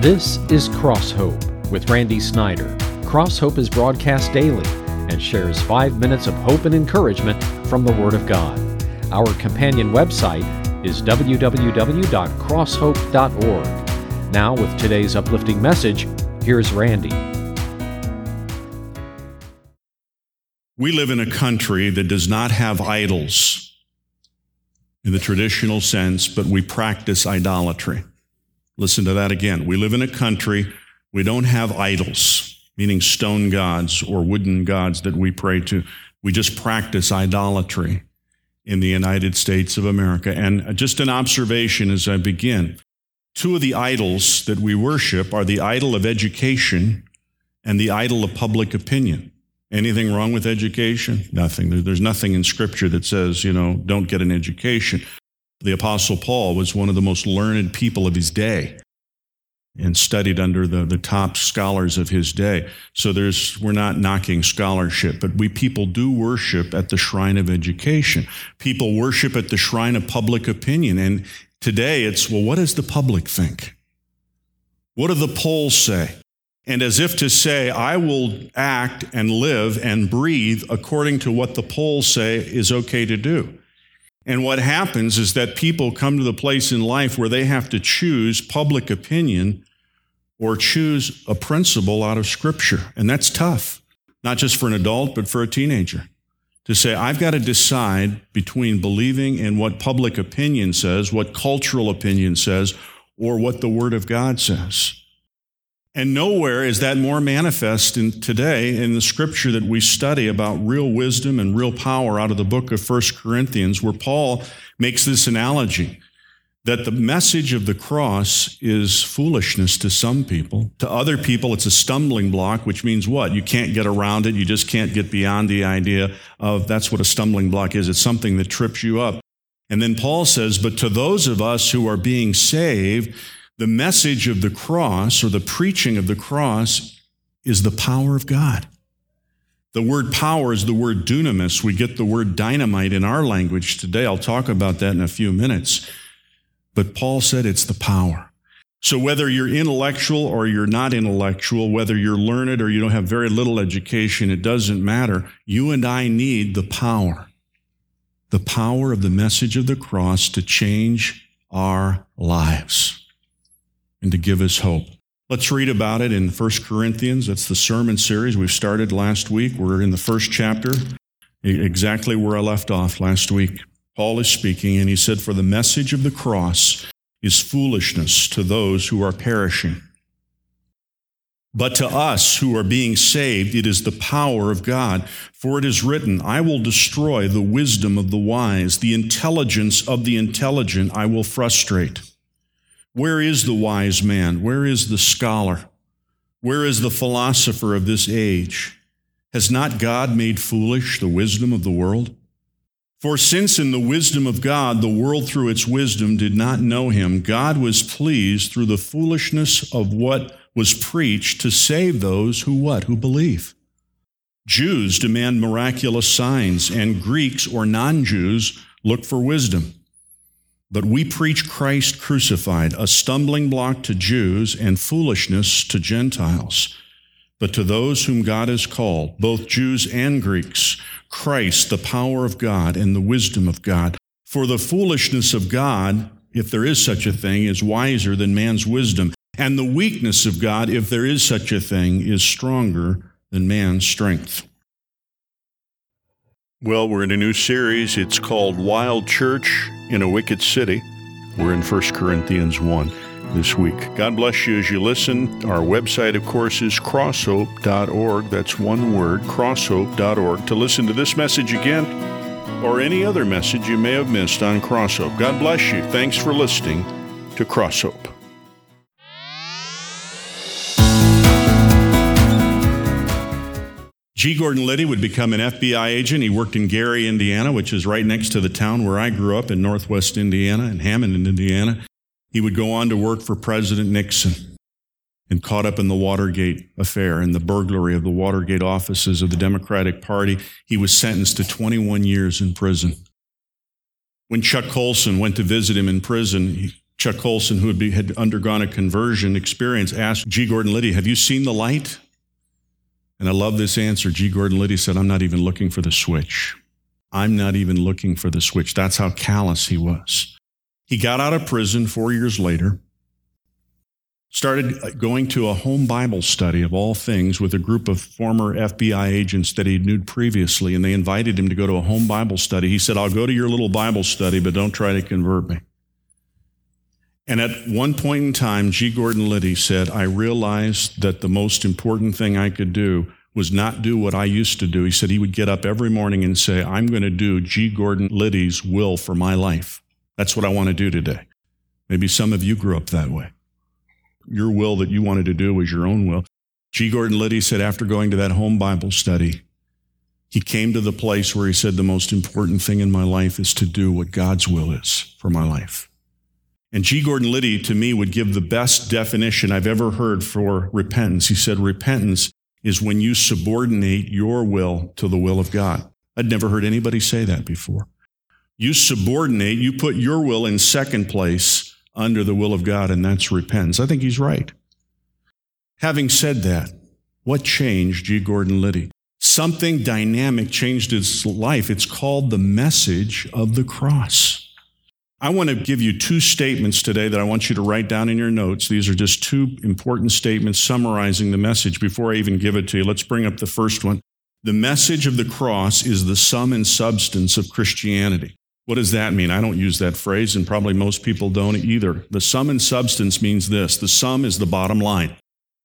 This is Cross Hope with Randy Snyder. Cross Hope is broadcast daily and shares 5 minutes of hope and encouragement from the Word of God. Our companion website is www.crosshope.org. Now, with today's uplifting message, here's Randy. We live in a country that does not have idols in the traditional sense, but we practice idolatry. Listen to that again. We live in a country, we don't have idols, meaning stone gods or wooden gods that we pray to. We just practice idolatry in the United States of America. And just an observation as I begin. Two of the idols that we worship are the idol of education and the idol of public opinion. Anything wrong with education? Nothing. There's nothing in Scripture that says, don't get an education. The Apostle Paul was one of the most learned people of his day and studied under the top scholars of his day. So we're not knocking scholarship, but people do worship at the shrine of education. People worship at the shrine of public opinion. And today it's, what does the public think? What do the polls say? And as if to say, I will act and live and breathe according to what the polls say is okay to do. And what happens is that people come to the place in life where they have to choose public opinion or choose a principle out of Scripture. And that's tough, not just for an adult, but for a teenager. To say, I've got to decide between believing in what public opinion says, what cultural opinion says, or what the Word of God says. And nowhere is that more manifest today in the Scripture that we study about real wisdom and real power out of the book of 1 Corinthians, where Paul makes this analogy that the message of the cross is foolishness to some people. To other people, it's a stumbling block, which means what? You can't get around it. You just can't get beyond the idea of that's what a stumbling block is. It's something that trips you up. And then Paul says, but to those of us who are being saved, the message of the cross, or the preaching of the cross, is the power of God. The word power is the word dunamis. We get the word dynamite in our language today. I'll talk about that in a few minutes. But Paul said it's the power. So whether you're intellectual or you're not intellectual, whether you're learned or you don't have very little education, it doesn't matter. You and I need the power of the message of the cross to change our lives and to give us hope. Let's read about it in 1 Corinthians. That's the sermon series we started last week. We're in the first chapter, exactly where I left off last week. Paul is speaking, and he said, for the message of the cross is foolishness to those who are perishing. But to us who are being saved, it is the power of God. For it is written, I will destroy the wisdom of the wise, the intelligence of the intelligent I will frustrate. Where is the wise man? Where is the scholar? Where is the philosopher of this age? Has not God made foolish the wisdom of the world? For since in the wisdom of God, the world through its wisdom did not know him, God was pleased through the foolishness of what was preached to save those who what? Who believe. Jews demand miraculous signs, and Greeks or non-Jews look for wisdom. But we preach Christ crucified, a stumbling block to Jews and foolishness to Gentiles. But to those whom God has called, both Jews and Greeks, Christ, the power of God and the wisdom of God. For the foolishness of God, if there is such a thing, is wiser than man's wisdom. And the weakness of God, if there is such a thing, is stronger than man's strength. Well, we're in a new series. It's called Wild Church in a Wicked City. We're in 1 Corinthians 1 this week. God bless you as you listen. Our website, of course, is crosshope.org. That's one word, crosshope.org. To listen to this message again or any other message you may have missed on Crosshope. God bless you. Thanks for listening to Crosshope. G. Gordon Liddy would become an FBI agent. He worked in Gary, Indiana, which is right next to the town where I grew up in northwest Indiana, in Hammond, Indiana. He would go on to work for President Nixon and caught up in the Watergate affair and the burglary of the Watergate offices of the Democratic Party. He was sentenced to 21 years in prison. When Chuck Colson went to visit him in prison, Chuck Colson, who had undergone a conversion experience, asked G. Gordon Liddy, have you seen the light? And I love this answer. G. Gordon Liddy said, I'm not even looking for the switch. I'm not even looking for the switch. That's how callous he was. He got out of prison 4 years later, started going to a home Bible study of all things with a group of former FBI agents that he knew previously, and they invited him to go to a home Bible study. He said, I'll go to your little Bible study, but don't try to convert me. And at one point in time, G. Gordon Liddy said, I realized that the most important thing I could do was not do what I used to do. He said he would get up every morning and say, I'm going to do G. Gordon Liddy's will for my life. That's what I want to do today. Maybe some of you grew up that way. Your will that you wanted to do was your own will. G. Gordon Liddy said after going to that home Bible study, he came to the place where he said the most important thing in my life is to do what God's will is for my life. And G. Gordon Liddy, to me, would give the best definition I've ever heard for repentance. He said, repentance is when you subordinate your will to the will of God. I'd never heard anybody say that before. You subordinate, you put your will in second place under the will of God, and that's repentance. I think he's right. Having said that, what changed G. Gordon Liddy? Something dynamic changed his life. It's called the message of the cross. I want to give you two statements today that I want you to write down in your notes. These are just two important statements summarizing the message. Before I even give it to you, let's bring up the first one. The message of the cross is the sum and substance of Christianity. What does that mean? I don't use that phrase, and probably most people don't either. The sum and substance means this. The sum is the bottom line.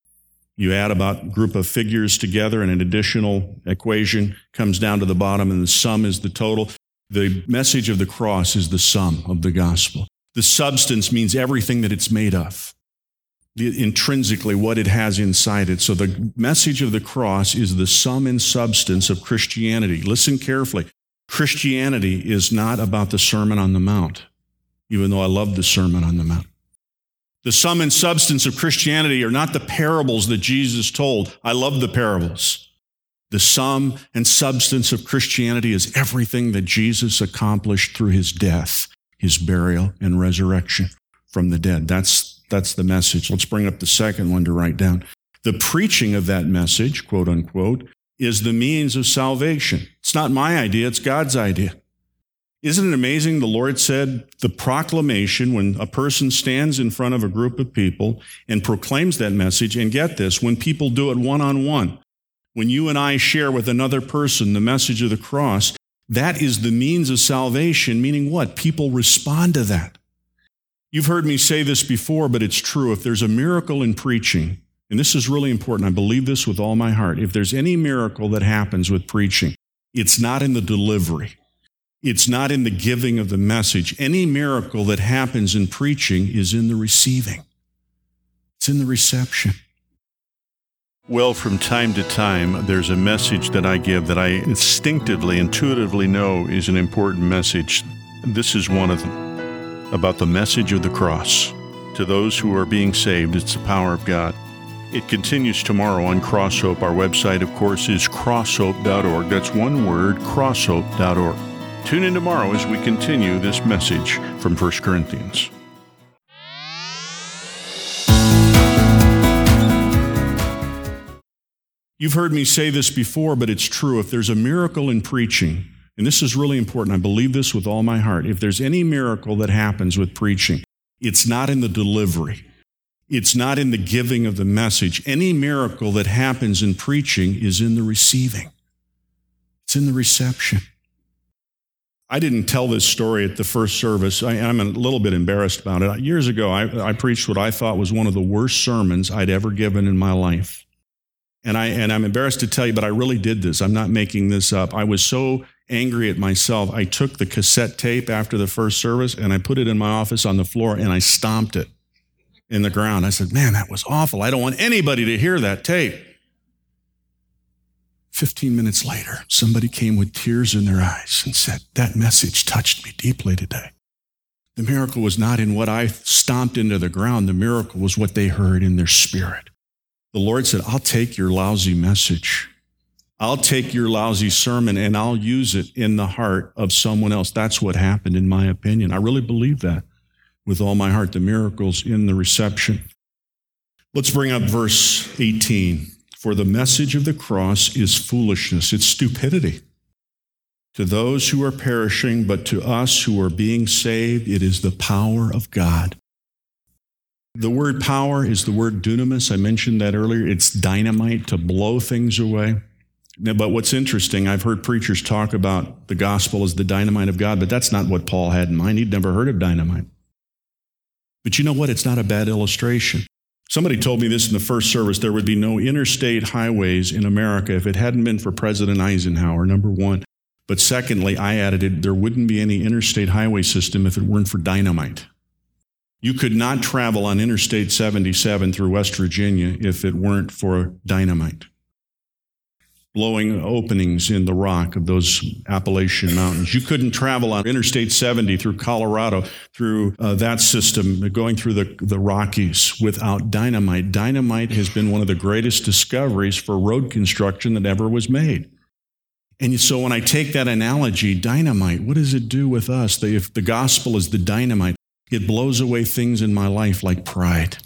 You add about a group of figures together, and an additional equation comes down to the bottom, and the sum is the total. The message of the cross is the sum of the gospel. The substance means everything that it's made of, intrinsically what it has inside it. So the message of the cross is the sum and substance of Christianity. Listen carefully. Christianity is not about the Sermon on the Mount, even though I love the Sermon on the Mount. The sum and substance of Christianity are not the parables that Jesus told. I love the parables. The sum and substance of Christianity is everything that Jesus accomplished through his death, his burial, and resurrection from the dead. That's the message. Let's bring up the second one to write down. The preaching of that message, quote unquote, is the means of salvation. It's not my idea, it's God's idea. Isn't it amazing? The Lord said the proclamation, when a person stands in front of a group of people and proclaims that message, and get this, when people do it one-on-one, when you and I share with another person the message of the cross, that is the means of salvation, meaning what? People respond to that. You've heard me say this before, but it's true. If there's a miracle in preaching, and this is really important, I believe this with all my heart, if there's any miracle that happens with preaching, it's not in the delivery. It's not in the giving of the message. Any miracle that happens in preaching is in the receiving. It's in the reception. Well, from time to time, there's a message that I give that I instinctively, intuitively know is an important message. This is one of them, about the message of the cross. To those who are being saved, it's the power of God. It continues tomorrow on Cross Hope. Our website, of course, is crosshope.org. That's one word, crosshope.org. Tune in tomorrow as we continue this message from 1 Corinthians. You've heard me say this before, but it's true. If there's a miracle in preaching, and this is really important, I believe this with all my heart. If there's any miracle that happens with preaching, it's not in the delivery. It's not in the giving of the message. Any miracle that happens in preaching is in the receiving. It's in the reception. I didn't tell this story at the first service. I'm a little bit embarrassed about it. Years ago, I preached what I thought was one of the worst sermons I'd ever given in my life. And I'm embarrassed to tell you, but I really did this. I'm not making this up. I was so angry at myself. I took the cassette tape after the first service and I put it in my office on the floor and I stomped it in the ground. I said, man, that was awful. I don't want anybody to hear that tape. 15 minutes later, somebody came with tears in their eyes and said, that message touched me deeply today. The miracle was not in what I stomped into the ground. The miracle was what they heard in their spirit. The Lord said, I'll take your lousy message. I'll take your lousy sermon and I'll use it in the heart of someone else. That's what happened, in my opinion. I really believe that. with all my heart. The miracles in the reception. Let's bring up verse 18. For the message of the cross is foolishness. It's stupidity to those who are perishing, but to us who are being saved, it is the power of God. The word power is the word dunamis. I mentioned that earlier. It's dynamite to blow things away. But what's interesting, I've heard preachers talk about the gospel as the dynamite of God, but that's not what Paul had in mind. He'd never heard of dynamite. But you know what? It's not a bad illustration. Somebody told me this in the first service. There would be no interstate highways in America if it hadn't been for President Eisenhower, number one. But secondly, I added it, there wouldn't be any interstate highway system if it weren't for dynamite. You could not travel on Interstate 77 through West Virginia if it weren't for dynamite. Blowing openings in the rock of those Appalachian Mountains. You couldn't travel on Interstate 70 through Colorado, through that system, going through the Rockies without dynamite. Dynamite has been one of the greatest discoveries for road construction that ever was made. And so when I take that analogy, dynamite, what does it do with us? If the gospel is the dynamite, it blows away things in my life like pride.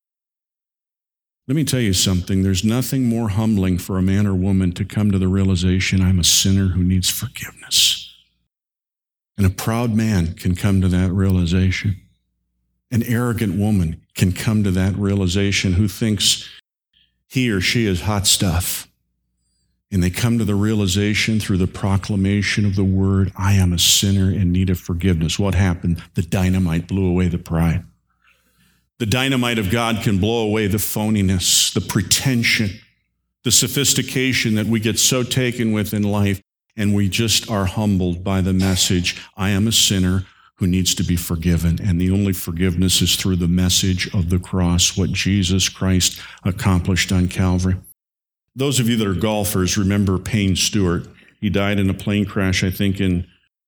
Let me tell you something. There's nothing more humbling for a man or woman to come to the realization, I'm a sinner who needs forgiveness. And a proud man can come to that realization. An arrogant woman can come to that realization who thinks he or she is hot stuff. And they come to the realization through the proclamation of the word, I am a sinner in need of forgiveness. What happened? The dynamite blew away the pride. The dynamite of God can blow away the phoniness, the pretension, the sophistication that we get so taken with in life, and we just are humbled by the message, I am a sinner who needs to be forgiven. And the only forgiveness is through the message of the cross, what Jesus Christ accomplished on Calvary. Those of you that are golfers remember Payne Stewart. He died in a plane crash, I think, in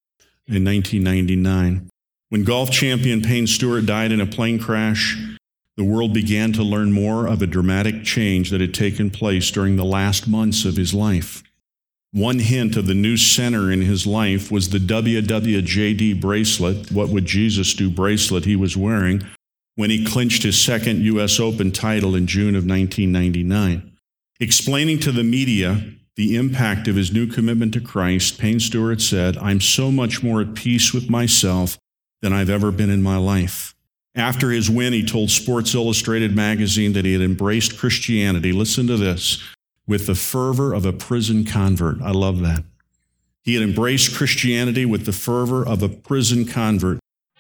1999. When golf champion Payne Stewart died in a plane crash, the world began to learn more of a dramatic change that had taken place during the last months of his life. One hint of the new center in his life was the WWJD bracelet, What Would Jesus Do bracelet he was wearing when he clinched his second U.S. Open title in June of 1999. Explaining to the media the impact of his new commitment to Christ, Payne Stewart said, I'm so much more at peace with myself than I've ever been in my life. After his win, he told Sports Illustrated magazine that he had embraced Christianity, listen to this, with the fervor of a prison convert. I love that. He had embraced Christianity with the fervor of a prison convert.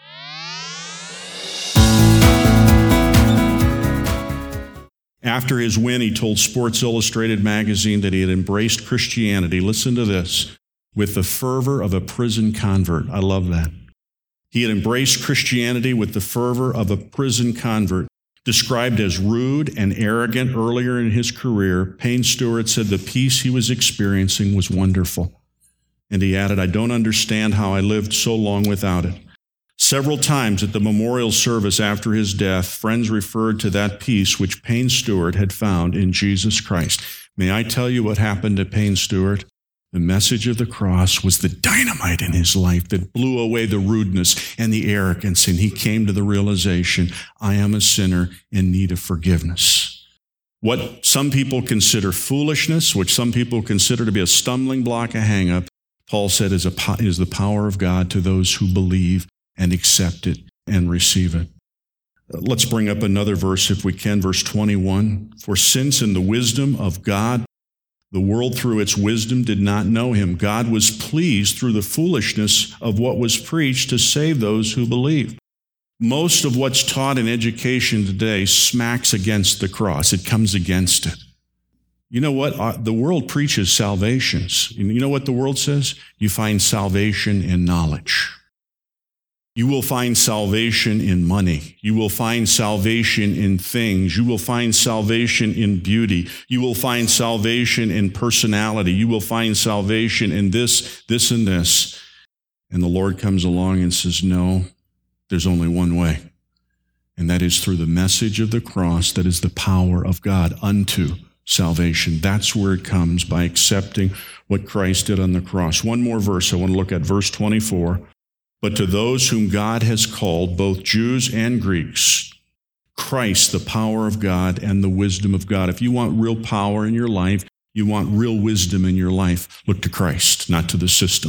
After his win, he told Sports Illustrated magazine that he had embraced Christianity, listen to this, with the fervor of a prison convert. I love that. He had embraced Christianity with the fervor of a prison convert. Described as rude and arrogant earlier in his career, Payne Stewart said the peace he was experiencing was wonderful. And he added, I don't understand how I lived so long without it. Several times at the memorial service after his death, friends referred to that peace which Payne Stewart had found in Jesus Christ. May I tell you what happened to Payne Stewart? The message of the cross was the dynamite in his life that blew away the rudeness and the arrogance, and he came to the realization, I am a sinner in need of forgiveness. What some people consider foolishness, which some people consider to be a stumbling block, a hang-up, Paul said is the power of God to those who believe and accept it and receive it. Let's bring up another verse if we can, verse 21. For since in the wisdom of God, the world through its wisdom did not know him, God was pleased through the foolishness of what was preached to save those who believe. Most of what's taught in education today smacks against the cross. It comes against it. You know what? The world preaches salvations. You know what the world says? You find salvation in knowledge. You will find salvation in money. You will find salvation in things. You will find salvation in beauty. You will find salvation in personality. You will find salvation in this, and this. And the Lord comes along and says, no, there's only one way. And that is through the message of the cross that is the power of God unto salvation. That's where it comes, by accepting what Christ did on the cross. One more verse I want to look at, verse 24. But to those whom God has called, both Jews and Greeks, Christ, the power of God and the wisdom of God. If you want real power in your life, you want real wisdom in your life, look to Christ, not to the system.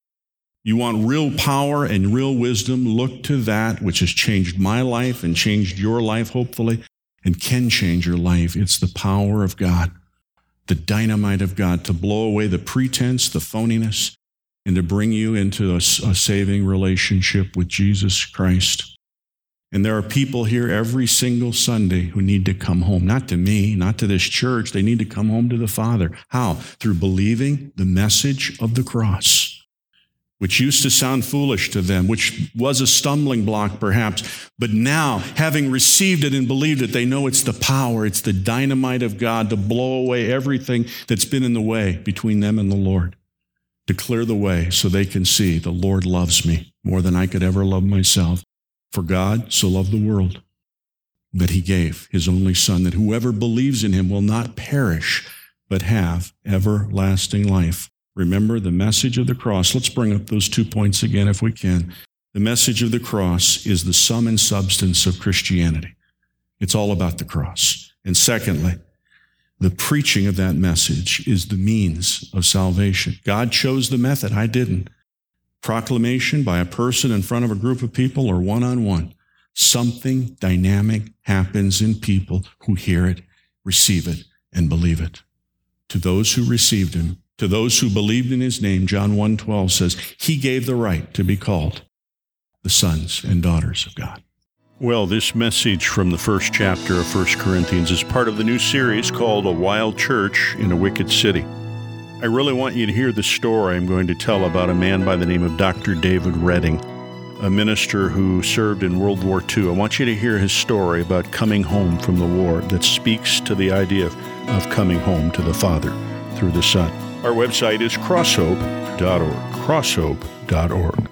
You want real power and real wisdom, look to that which has changed my life and changed your life, hopefully, and can change your life. It's the power of God, the dynamite of God, to blow away the pretense, the phoniness, and to bring you into a saving relationship with Jesus Christ. And there are people here every single Sunday who need to come home, not to me, not to this church. They need to come home to the Father. How? Through believing the message of the cross, which used to sound foolish to them, which was a stumbling block perhaps. But now, having received it and believed it, they know it's the power, it's the dynamite of God to blow away everything that's been in the way between them and the Lord, to clear the way so they can see the Lord loves me more than I could ever love myself. For God so loved the world that he gave his only Son, that whoever believes in him will not perish, but have everlasting life. Remember the message of the cross. Let's bring up those 2 points again if we can. The message of the cross is the sum and substance of Christianity. It's all about the cross. And secondly, the preaching of that message is the means of salvation. God chose the method. I didn't. Proclamation by a person in front of a group of people or one-on-one. Something dynamic happens in people who hear it, receive it, and believe it. To those who received him, to those who believed in his name, John 1:12 says, he gave the right to be called the sons and daughters of God. Well, this message from the first chapter of 1 Corinthians is part of the new series called A Wild Church in a Wicked City. I really want you to hear the story I'm going to tell about a man by the name of Dr. David Redding, a minister who served in World War II. I want you to hear his story about coming home from the war that speaks to the idea of coming home to the Father through the Son. Our website is crosshope.org, crosshope.org.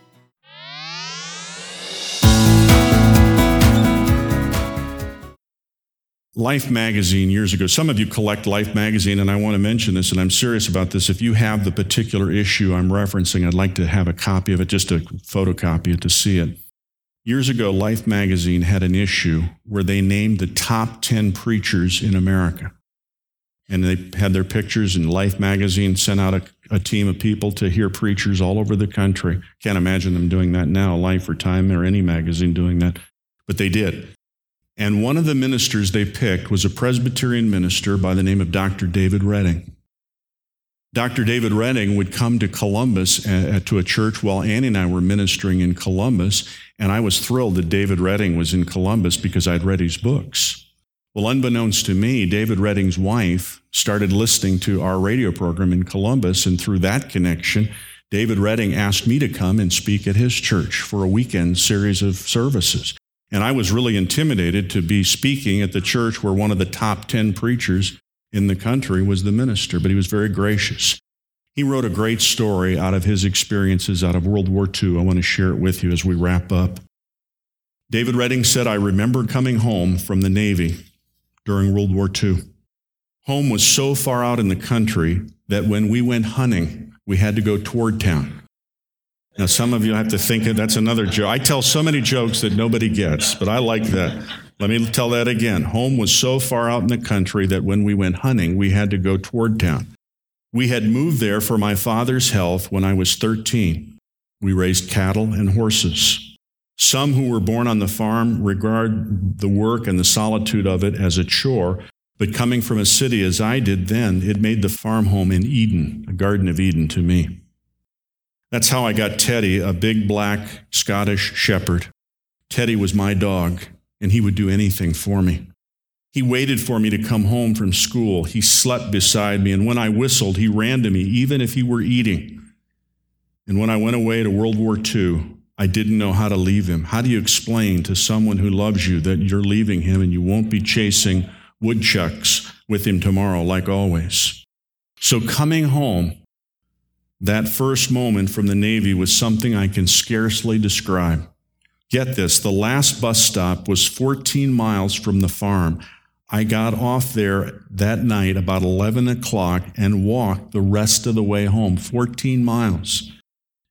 Life magazine years ago, some of you collect Life magazine, and I want to mention this, and I'm serious about this. If you have the particular issue I'm referencing, I'd like to have a copy of it, just to photocopy it to see it. Years ago, Life magazine had an issue where they named the top 10 preachers in America. And they had their pictures, and Life magazine sent out a team of people to hear preachers all over the country. Can't imagine them doing that now, Life or Time or any magazine doing that, but they did. And one of the ministers they picked was a Presbyterian minister by the name of Dr. David Redding. Dr. David Redding would come to Columbus to a church while Annie and I were ministering in Columbus, and I was thrilled that David Redding was in Columbus because I'd read his books. Well, unbeknownst to me, David Redding's wife started listening to our radio program in Columbus, and through that connection, David Redding asked me to come and speak at his church for a weekend series of services. And I was really intimidated to be speaking at the church where one of the top 10 preachers in the country was the minister, but he was very gracious. He wrote a great story out of his experiences out of World War II. I want to share it with you as we wrap up. David Redding said, I remember coming home from the Navy during World War II. Home was so far out in the country that when we went hunting, we had to go toward town. Now, some of you have to think that's another joke. I tell so many jokes that nobody gets, but I like that. Let me tell that again. Home was so far out in the country that when we went hunting, we had to go toward town. We had moved there for my father's health when I was 13. We raised cattle and horses. Some who were born on the farm regard the work and the solitude of it as a chore, but coming from a city as I did then, it made the farm home in Eden, a Garden of Eden to me. That's how I got Teddy, a big black Scottish shepherd. Teddy was my dog, and he would do anything for me. He waited for me to come home from school. He slept beside me, and when I whistled, he ran to me, even if he were eating. And when I went away to World War II, I didn't know how to leave him. How do you explain to someone who loves you that you're leaving him and you won't be chasing woodchucks with him tomorrow like always? So coming home, that first moment from the Navy was something I can scarcely describe. Get this, the last bus stop was 14 miles from the farm. I got off there that night about 11 o'clock and walked the rest of the way home, 14 miles.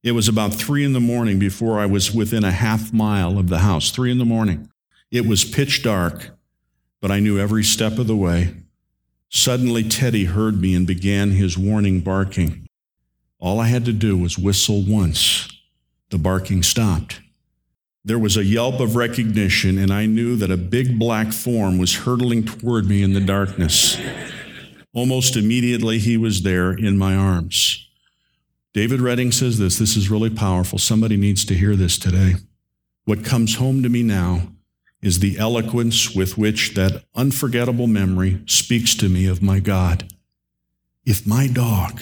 It was about 3 a.m. before I was within a half mile of the house, 3 a.m. It was pitch dark, but I knew every step of the way. Suddenly, Teddy heard me and began his warning barking. All I had to do was whistle once. The barking stopped. There was a yelp of recognition, and I knew that a big black form was hurtling toward me in the darkness. Almost immediately, he was there in my arms. David Redding says this is really powerful. Somebody needs to hear this today. What comes home to me now is the eloquence with which that unforgettable memory speaks to me of my God. If my dog,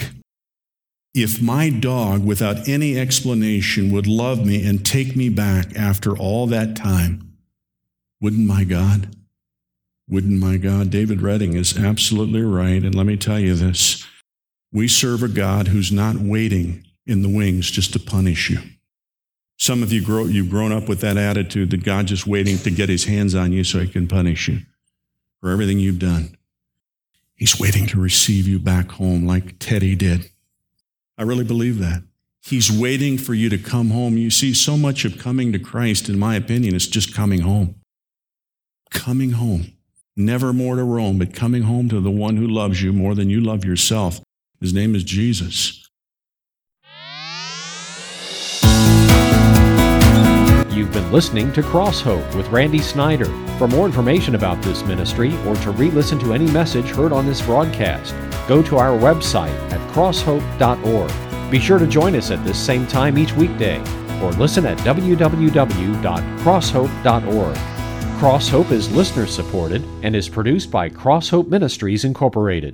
without any explanation, would love me and take me back after all that time, wouldn't my God? David Redding is absolutely right, and let me tell you this. We serve a God who's not waiting in the wings just to punish you. Some of you, you've grown up with that attitude that God's just waiting to get his hands on you so he can punish you for everything you've done. He's waiting to receive you back home like Teddy did. I really believe that. He's waiting for you to come home. You see, so much of coming to Christ, in my opinion, is just coming home. Coming home. Never more to Rome, but coming home to the one who loves you more than you love yourself. His name is Jesus. You've been listening to Cross Hope with Randy Snyder. For more information about this ministry or to re-listen to any message heard on this broadcast, go to our website at crosshope.org. Be sure to join us at this same time each weekday or listen at www.crosshope.org. Cross Hope is listener supported and is produced by Cross Hope Ministries Incorporated.